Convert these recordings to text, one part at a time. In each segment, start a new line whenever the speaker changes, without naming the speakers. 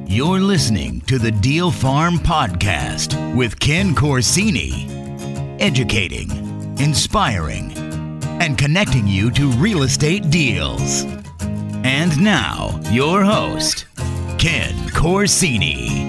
You're listening to the Deal Farm Podcast with Ken Corsini. Educating, inspiring, and connecting you to real estate deals. And now, your host, Ken Corsini.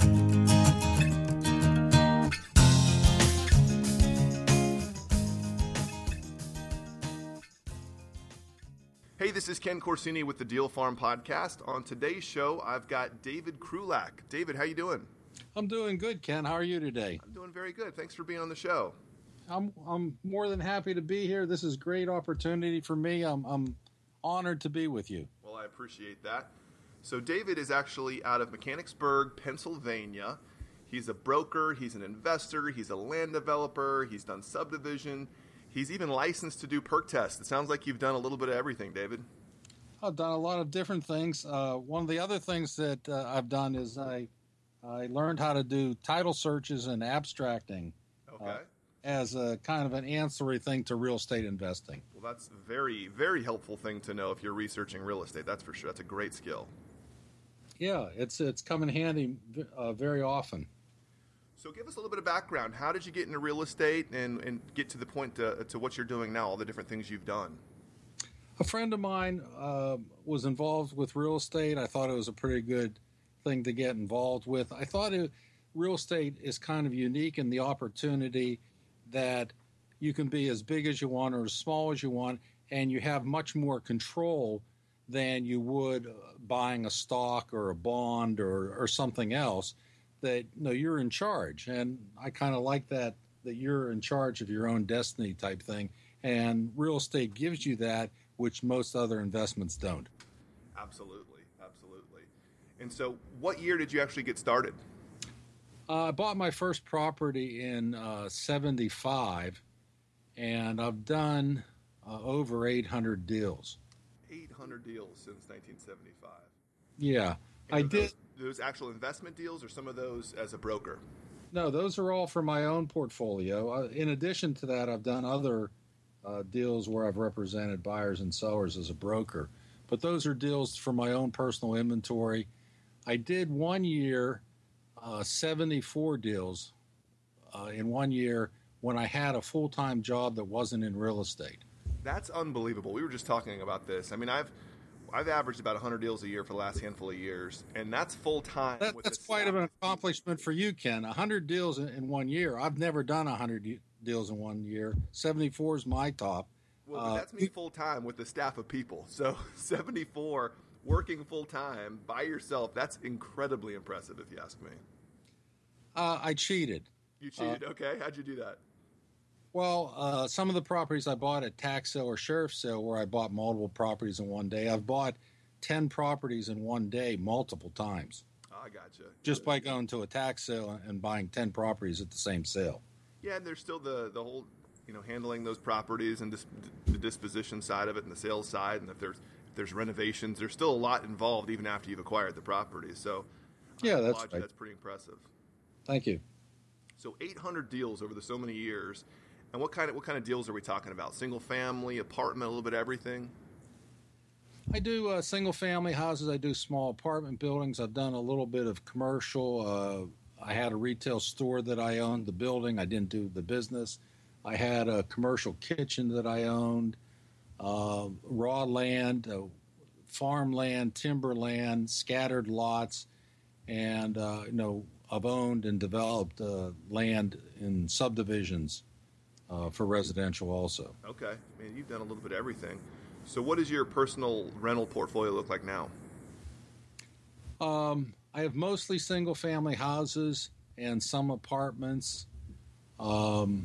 Hey, this is Ken Corsini with the Deal Farm Podcast. On today's show, I've got David Krulak. David, how you doing?
I'm doing good, Ken. How are you today?
I'm doing very good. Thanks for being on the show.
I'm more than happy to be here. This is a great opportunity for me. I'm honored to be with you.
Well, I appreciate that. So David is actually out of Mechanicsburg, Pennsylvania. He's a broker, he's an investor, he's a land developer, he's done subdivision. He's even licensed to do perk tests. It sounds like you've done a little bit of everything, David.
I've done a lot of different things. One of the other things that I've done is I learned how to do title searches and abstracting as a kind of an ancillary thing to real estate investing.
Well, that's a very, very helpful thing to know if you're researching real estate. That's for sure. That's a great skill.
Yeah, it's come in handy very often.
So give us a little bit of background. How did you get into real estate and get to the point to what you're doing now, all the different things you've done?
A friend of mine was involved with real estate. I thought it was a pretty good thing to get involved with. I thought real estate is kind of unique in the opportunity that you can be as big as you want or as small as you want, and you have much more control than you would buying a stock or a bond or something else. That you're in charge, and I kind of like that you're in charge of your own destiny type thing, and real estate gives you that, which most other investments don't.
Absolutely. And so what year did you actually get started?
I bought my first property in 75, and I've done over 800 deals.
800 deals since 1975.
Yeah, I did.
Those actual investment deals, or some of those as a broker?
No, those are all for my own portfolio. In addition to that, I've done other deals where I've represented buyers and sellers as a broker. But those are deals for my own personal inventory. I did 1 year, 74 deals in 1 year when I had a full-time job that wasn't in real estate.
That's unbelievable. We were just talking about this. I mean, I've averaged about 100 deals a year for the last handful of years, and that's full-time.
That's quite an accomplishment for you, Ken. 100 deals in 1 year. I've never done 100 deals in 1 year. 74 is my top.
Well, but that's me full-time with a staff of people. So 74 working full-time by yourself, that's incredibly impressive if you ask me.
I cheated.
You cheated? Okay. How'd you do that?
Well, some of the properties I bought at tax sale or sheriff's sale where I bought multiple properties in one day. I've bought 10 properties in one day multiple times.
Oh, I gotcha.
Just by going to a tax sale and buying 10 properties at the same sale.
Yeah, and there's still the whole, handling those properties and the disposition side of it and the sales side. And if there's renovations, there's still a lot involved even after you've acquired the property. So
yeah, that's right.
That's pretty impressive.
Thank you.
So 800 deals over so many years. And what kind of deals are we talking about? Single family, apartment, a little bit of everything?
I do single family houses. I do small apartment buildings. I've done a little bit of commercial. I had a retail store that I owned, the building. I didn't do the business. I had a commercial kitchen that I owned, raw land, farmland, timberland, scattered lots, and I've owned and developed land in subdivisions. For residential also.
Okay. Man, you've done a little bit of everything. So what does your personal rental portfolio look like now?
I have mostly single-family houses and some apartments. And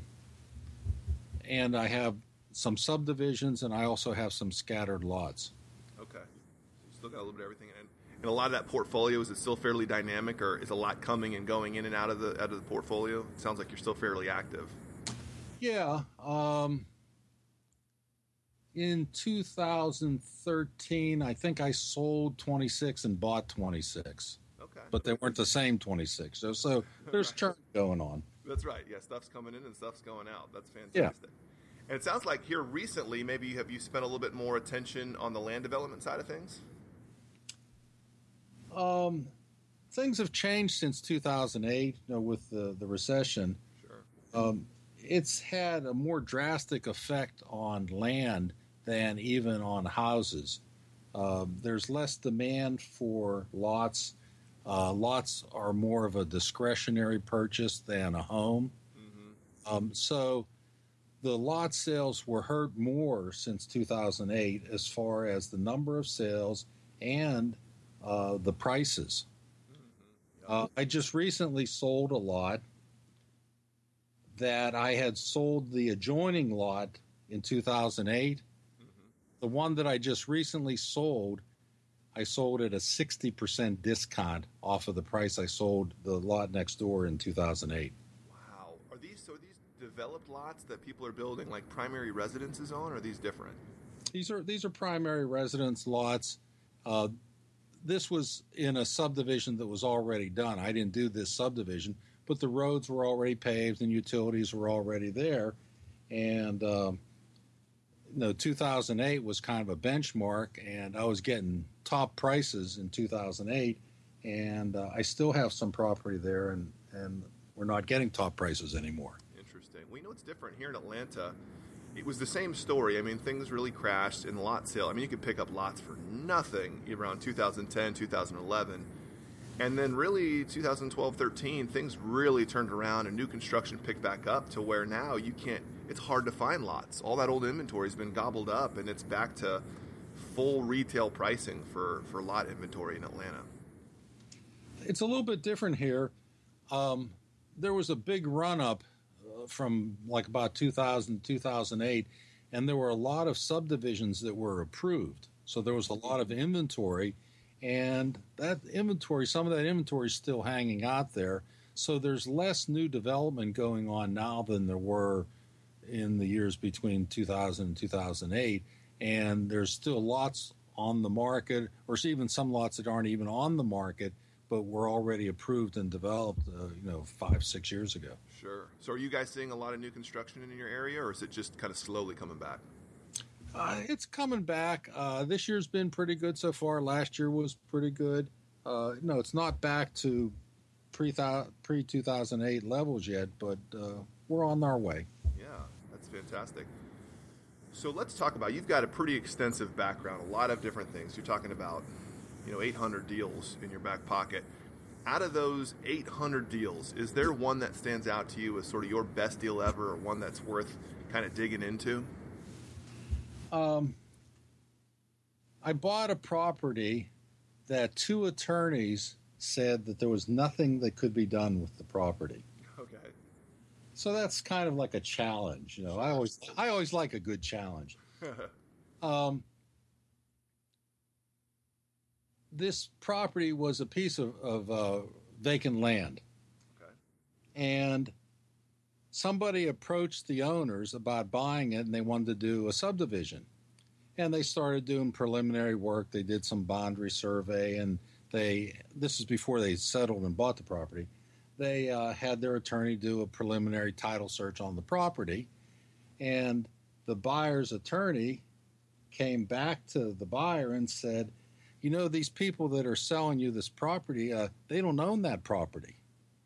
I have some subdivisions, and I also have some scattered lots.
Okay. So you still got a little bit of everything. And a lot of that portfolio, is it still fairly dynamic, or is a lot coming and going in and out of the portfolio? It sounds like you're still fairly active.
Yeah. In 2013, I think I sold 26 and bought 26.
Okay.
But they weren't the same 26. So there's
right.
churn going on.
That's right. Yeah, stuff's coming in and stuff's going out. That's fantastic.
Yeah.
And it sounds like here recently, maybe have you spent a little bit more attention on the land development side of things?
things have changed since 2008, with the recession.
Sure.
It's had a more drastic effect on land than even on houses. There's less demand for lots. Lots are more of a discretionary purchase than a home. So the lot sales were hurt more since 2008 as far as the number of sales and the prices. I just recently sold a lot that I had sold the adjoining lot in 2008. The one that I just recently sold, I sold at a 60% discount off of the price I sold the lot next door in 2008.
Wow. Are these developed lots that people are building like primary residences on, or are these different?
These are primary residence lots. This was in a subdivision that was already done. I didn't do this subdivision, but the roads were already paved and utilities were already there. And 2008 was kind of a benchmark, and I was getting top prices in 2008, and I still have some property there, and we're not getting top prices anymore.
Interesting. We know it's different here in Atlanta. It was the same story. I mean, things really crashed in the lot sale. I mean, you could pick up lots for nothing around 2010, 2011. And then really 2012, 13, things really turned around and new construction picked back up to where now it's hard to find lots. All that old inventory has been gobbled up, and it's back to full retail pricing for lot inventory in Atlanta.
It's a little bit different here. There was a big run-up from like about 2000, 2008, and there were a lot of subdivisions that were approved. So there was a lot of inventory, and some of that inventory is still hanging out there. So there's less new development going on now than there were in the years between 2000 and 2008. And there's still lots on the market, or even some lots that aren't even on the market, but were already approved and developed, 5-6 years ago.
Sure. So are you guys seeing a lot of new construction in your area, or is it just kind of slowly coming back?
It's coming back. This year's been pretty good so far. Last year was pretty good. No, it's not back to pre-2008 levels yet, but we're on our way.
Yeah, that's fantastic. So let's talk about, you've got a pretty extensive background, a lot of different things. You're talking about, 800 deals in your back pocket. Out of those 800 deals, is there one that stands out to you as sort of your best deal ever, or one that's worth kind of digging into?
I bought a property that 2 attorneys said that there was nothing that could be done with the property.
Okay.
So that's kind of like a challenge, I always like a good challenge. This property was a piece of vacant land.
Okay.
And somebody approached the owners about buying it, and they wanted to do a subdivision. And they started doing preliminary work. They did some boundary survey, and this is before they settled and bought the property. They had their attorney do a preliminary title search on the property, and the buyer's attorney came back to the buyer and said, these people that are selling you this property, they don't own that property.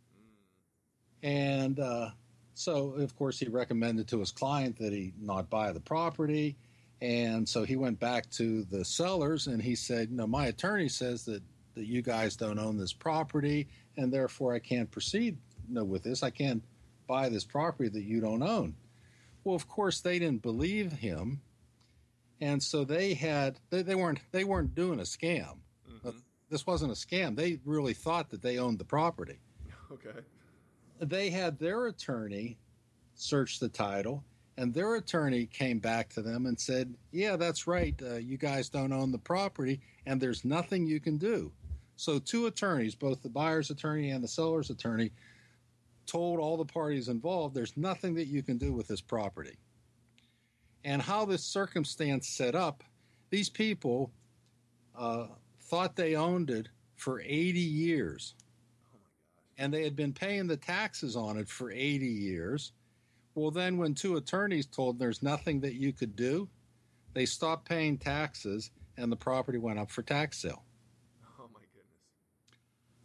And so, of course, he recommended to his client that he not buy the property. And so he went back to the sellers and he said, my attorney says that you guys don't own this property, and therefore I can't proceed with this. I can't buy this property that you don't own. Well, of course, they didn't believe him. And so they weren't doing a scam. Mm-hmm. This wasn't a scam. They really thought that they owned the property.
Okay.
They had their attorney search the title, and their attorney came back to them and said, yeah, that's right. You guys don't own the property, and there's nothing you can do. So 2 attorneys, both the buyer's attorney and the seller's attorney, told all the parties involved, there's nothing that you can do with this property. And how this circumstance set up, these people thought they owned it for 80 years.
Oh my gosh.
And they had been paying the taxes on it for 80 years. Well, then when 2 attorneys told there's nothing that you could do, they stopped paying taxes and the property went up for tax sale.
Oh my goodness.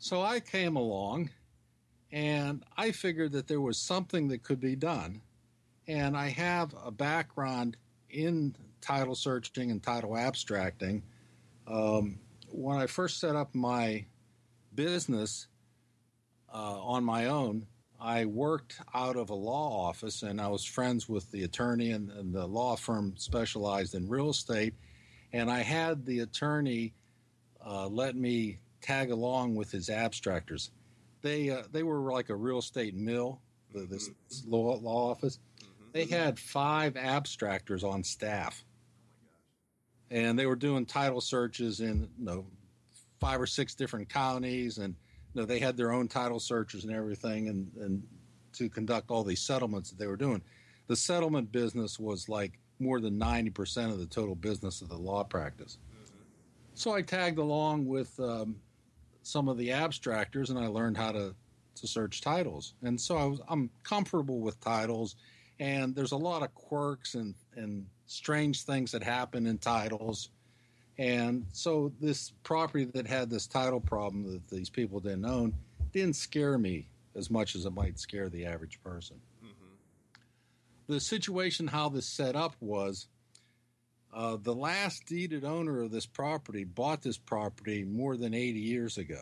So I came along, and I figured that there was something that could be done. And I have a background in title searching and title abstracting. When I first set up my business on my own, I worked out of a law office, and I was friends with the attorney, and the law firm specialized in real estate. And I had the attorney let me tag along with his abstractors. They were like a real estate mill, this law office. They had 5 abstractors on staff. And they were doing title searches in 5 or 6 different counties, and they had their own title searchers and everything, and to conduct all these settlements that they were doing. The settlement business was like more than 90% of the total business of the law practice. So I tagged along with some of the abstractors, and I learned how to search titles. And so I'm comfortable with titles, and there's a lot of quirks and strange things that happen in titles. And so this property that had this title problem that these people didn't own didn't scare me as much as it might scare the average person. The situation, how this set up was, the last deeded owner of this property bought this property more than 80 years ago.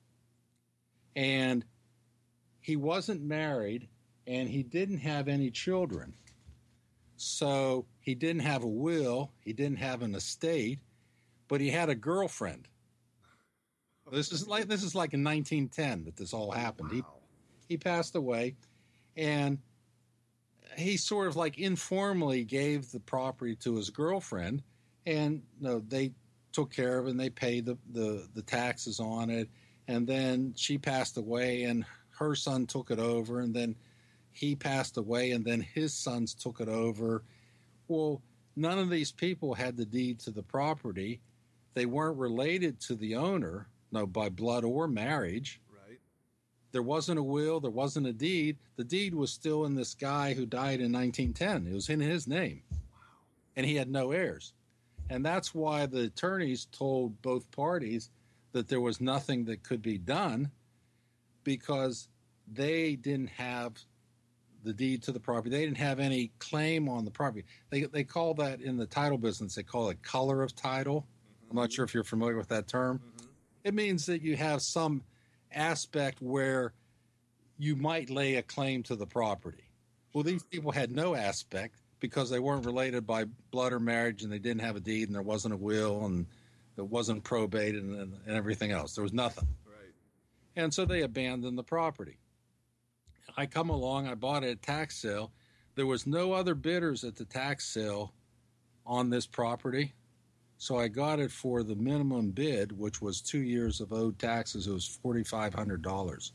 And he wasn't married, and he didn't have any children. So he didn't have a will, he didn't have an estate, but he had a girlfriend. This is like in 1910 that this all happened.
Wow.
He passed away, and he sort of like informally gave the property to his girlfriend, and they took care of it, and they paid the taxes on it. And then she passed away, and her son took it over, and then he passed away, and then his sons took it over. Well, none of these people had the deed to the property. They weren't related to the owner, by blood or marriage.
Right.
There wasn't a will. There wasn't a deed. The deed was still in this guy who died in 1910. It was in his name. Wow. And he had no heirs. And that's why the attorneys told both parties that there was nothing that could be done, because they didn't have the deed to the property. They didn't have any claim on the property. They call that, in the title business, they call it color of title. I'm not sure if you're familiar with that term. It means that you have some aspect where you might lay a claim to the property. Well, these people had no aspect because they weren't related by blood or marriage, and they didn't have a deed, and there wasn't a will, and it wasn't probated, and everything else. There was nothing.
Right.
And so they abandoned the property. I come along, I bought it at tax sale. There was no other bidders at the tax sale on this property. So I got it for the minimum bid, which was 2 years of owed taxes. It was $4,500.
Okay.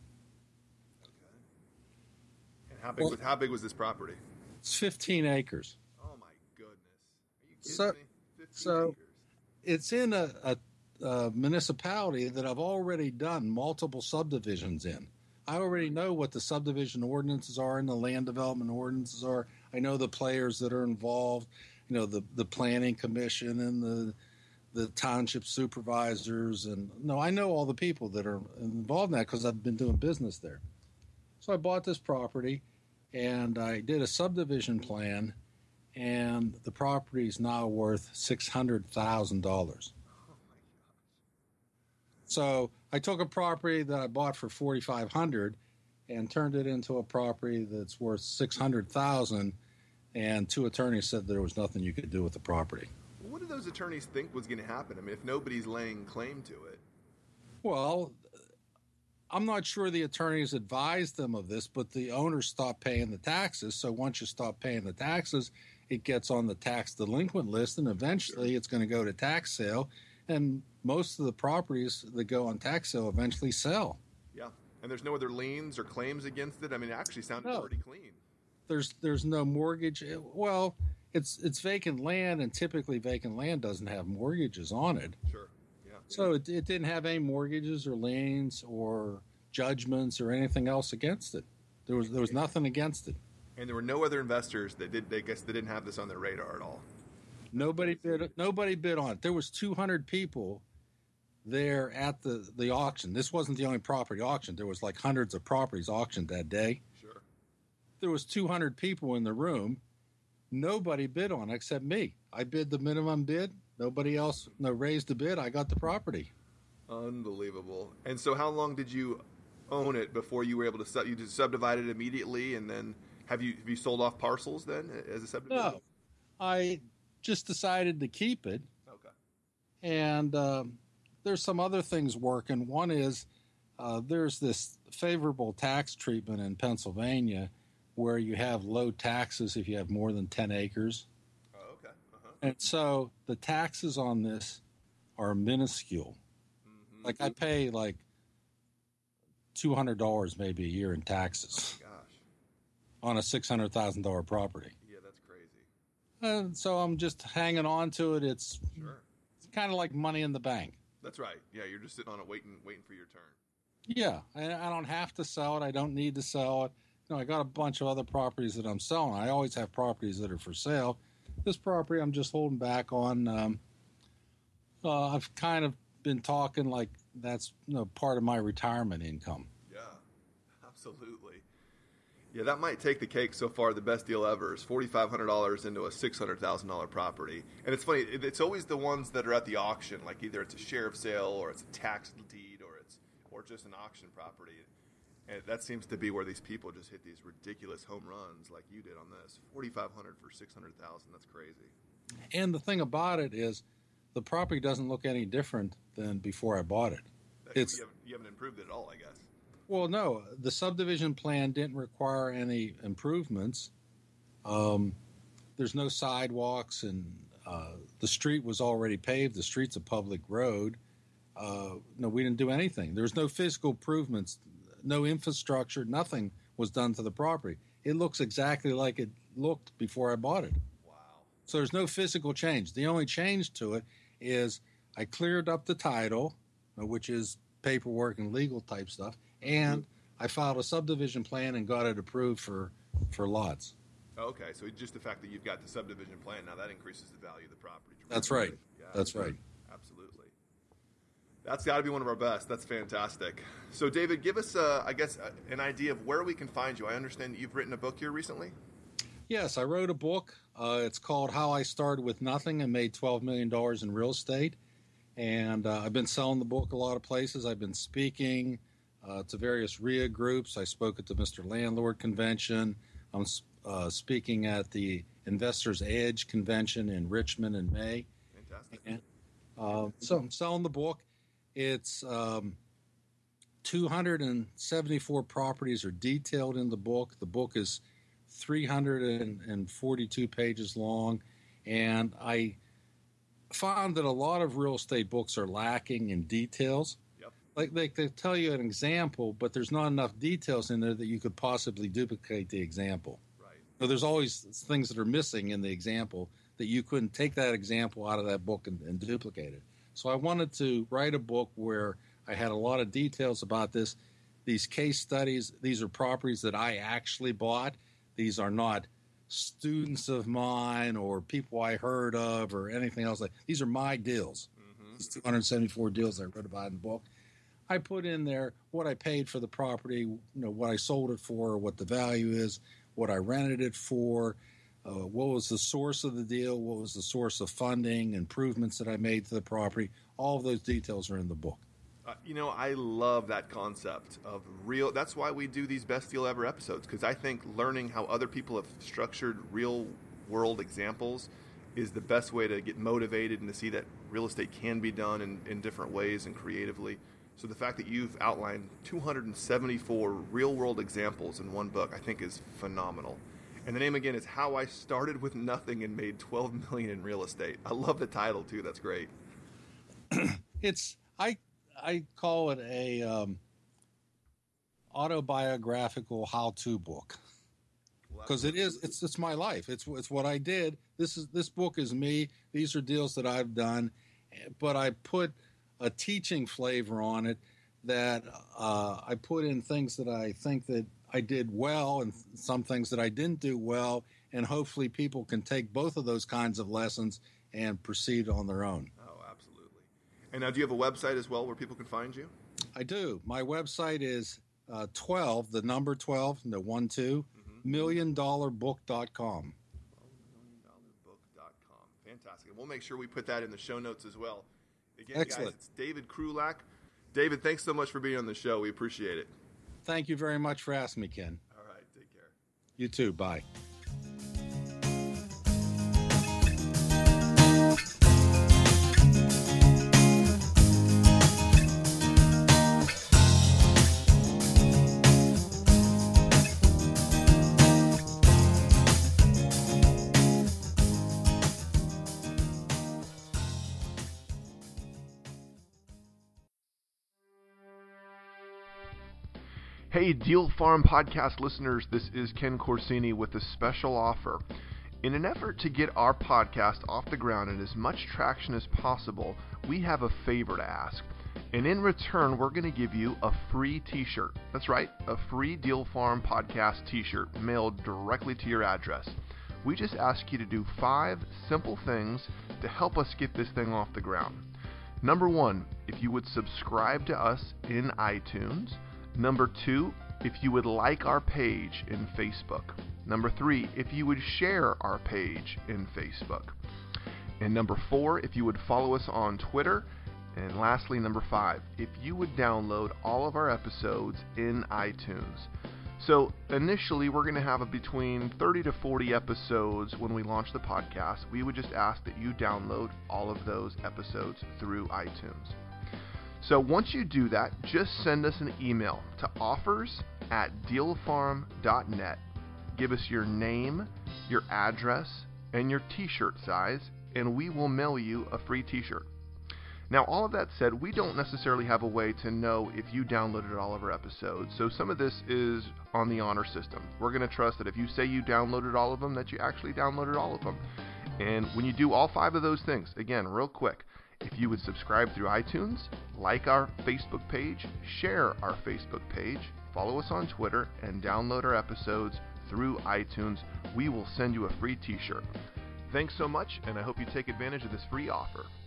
And how big was this property?
It's 15 acres.
Oh my goodness! Are you kidding me? 15 acres.
It's in a municipality that I've already done multiple subdivisions in. I already know what the subdivision ordinances are and the land development ordinances are. I know the players that are involved. The planning commission and the township supervisors, and I know all the people that are involved in that because I've been doing business there. So I bought this property, and I did a subdivision plan, and the property is now worth $600,000. So I took a property that I bought for $4,500 and turned it into a property that's worth $600,000. And 2 attorneys said there was nothing you could do with the property.
What did those attorneys think was going to happen? I mean, if nobody's laying claim to it.
Well, I'm not sure the attorneys advised them of this, but the owners stopped paying the taxes. So once you stop paying the taxes, it gets on the tax delinquent list, and eventually it's going to go to tax sale. And most of the properties that go on tax sale eventually sell.
Yeah, and there's no other liens or claims against it. I mean, it actually sounded pretty clean.
There's no mortgage. Well, it's vacant land, and typically vacant land doesn't have mortgages on it.
Sure. Yeah.
So it didn't have any mortgages or liens or judgments or anything else against it. There was nothing against it.
And there were no other investors that did. I guess they didn't have this on their radar at all.
Nobody bid on it. There was 200 people there at the auction. This wasn't the only property auction. There was like hundreds of properties auctioned that day.
Sure.
There was 200 people in the room. Nobody bid on it except me. I bid the minimum bid. Nobody else raised the bid. I got the property.
Unbelievable. And so how long did you own it before you were able to you just subdivided it immediately, and then have you sold off parcels then as a subdivision?
No, I just decided to keep it.
Okay.
And there's some other things working. One is there's this favorable tax treatment in Pennsylvania where you have low taxes if you have more than 10 acres.
Oh, okay. Uh-huh.
And so the taxes on this are minuscule.
Mm-hmm.
Like I pay like $200 maybe a year in taxes
Oh, gosh.
on a $600,000 property.
Yeah, that's crazy.
And so I'm just hanging on to it. It's
Sure.
kind of like money in the bank.
That's right. Yeah, you're just sitting on it waiting for your turn.
Yeah, I don't have to sell it. I don't need to sell it. I got a bunch of other properties that I'm selling. I always have properties that are for sale. This property I'm just holding back on. I've kind of been talking like that's part of my retirement income.
Yeah, absolutely. Yeah, that might take the cake so far. The best deal ever is $4,500 into a $600,000 property. And it's funny, it's always the ones that are at the auction, like either it's a sheriff's sale or it's a tax deed or just an auction property. And that seems to be where these people just hit these ridiculous home runs like you did on this. $4,500 for $600,000. That's crazy.
And the thing about it is the property doesn't look any different than before I bought it.
You haven't improved it at all, I guess.
Well, no, the subdivision plan didn't require any improvements. There's no sidewalks, and the street was already paved. The street's a public road. No, we didn't do anything. There was no physical improvements, no infrastructure, nothing was done to the property. It looks exactly like it looked before I bought it.
Wow.
So there's no physical change. The only change to it is I cleared up the title, which is paperwork and legal type stuff, and I filed a subdivision plan and got it approved for lots.
Okay, so just the fact that you've got the subdivision plan, now that increases the value of the property.
That's right.
Yeah,
That's right.
Absolutely. That's got to be one of our best. That's fantastic. So, David, give us, an idea of where we can find you. I understand that you've written a book here recently.
Yes, I wrote a book. It's called How I Started With Nothing and Made $12 Million in Real Estate. And I've been selling the book a lot of places. I've been speaking to various RIA groups. I spoke at the Mr. Landlord Convention. I'm speaking at the Investors Edge Convention in Richmond in May.
Fantastic.
And, so I'm selling the book. It's 274 properties are detailed in the book. The book is 342 pages long, and I found that a lot of real estate books are lacking in details.
Yep.
Like they tell you an example, but there's not enough details in there that you could possibly duplicate the example.
Right.
So there's always things that are missing in the example that you couldn't take that example out of that book and duplicate it. So I wanted to write a book where I had a lot of details about this. These case studies, these are properties that I actually bought. These are not students of mine or people I heard of or anything else. These are my deals. Mm-hmm. These 274 deals I wrote about in the book. I put in there what I paid for the property, what I sold it for, what the value is, what I rented it for, what was the source of the deal, what was the source of funding, improvements that I made to the property. All of those details are in the book.
I love that concept of real. That's why we do these best deal ever episodes, because I think learning how other people have structured real world examples is the best way to get motivated and to see that real estate can be done in different ways and creatively. So the fact that you've outlined 274 real world examples in one book, I think is phenomenal. And the name again is How I Started With Nothing and Made $12 Million in Real Estate. I love the title too. That's great.
I call it a autobiographical how-to book, because it's my life. It's what I did. This book is me. These are deals that I've done, but I put a teaching flavor on it that I put in things that I think that I did well and some things that I didn't do well, and hopefully people can take both of those kinds of lessons and proceed on their own.
Oh, absolutely. And now, do you have a website as well where people can find you?
I do. My website is 12, the number 12, the 1, 2, $1,000,000book.com.
$1,000,000book.com. Fantastic. And we'll make sure we put that in the show notes as well. Again,
Excellent.
guys, it's David Krulak. David, thanks so much for being on the show. We appreciate it.
Thank you very much for asking me, Ken.
All right. Take care.
You too. Bye.
Hey, Deal Farm podcast listeners, this is Ken Corsini with a special offer. In an effort to get our podcast off the ground and as much traction as possible, we have a favor to ask. And in return, we're going to give you a free t-shirt. That's right, a free Deal Farm podcast t-shirt mailed directly to your address. We just ask you to do 5 simple things to help us get this thing off the ground. Number 1, if you would subscribe to us in iTunes. Number 2, if you would like our page in Facebook. Number 3, if you would share our page in Facebook. And number 4, if you would follow us on Twitter. And lastly, number 5, if you would download all of our episodes in iTunes. So initially, we're going to have between 30 to 40 episodes when we launch the podcast. We would just ask that you download all of those episodes through iTunes. So once you do that, just send us an email to offers@dealfarm.net. Give us your name, your address, and your t-shirt size, and we will mail you a free t-shirt. Now, all of that said, we don't necessarily have a way to know if you downloaded all of our episodes, so some of this is on the honor system. We're going to trust that if you say you downloaded all of them, that you actually downloaded all of them. And when you do all 5 of those things, again, real quick, if you would subscribe through iTunes, like our Facebook page, share our Facebook page, follow us on Twitter, and download our episodes through iTunes, we will send you a free t-shirt. Thanks so much, and I hope you take advantage of this free offer.